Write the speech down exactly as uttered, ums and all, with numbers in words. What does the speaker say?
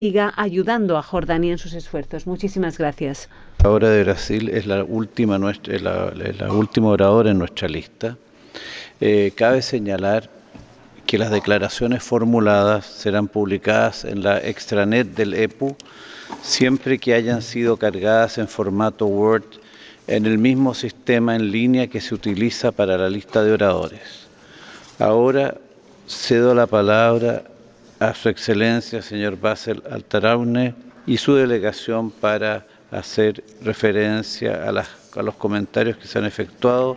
siga ayudando a Jordania en sus esfuerzos. Muchísimas gracias. Ahora de Brasil es la última, nuestra, la, la última oradora en nuestra lista. Eh, cabe señalar que las declaraciones formuladas serán publicadas en la extranet del E P U siempre que hayan sido cargadas en formato Word en el mismo sistema en línea que se utiliza para la lista de oradores. Ahora cedo la palabra a Su Excelencia, señor Bassel Altaraune, y su delegación para hacer referencia a, las, a los comentarios que se han efectuado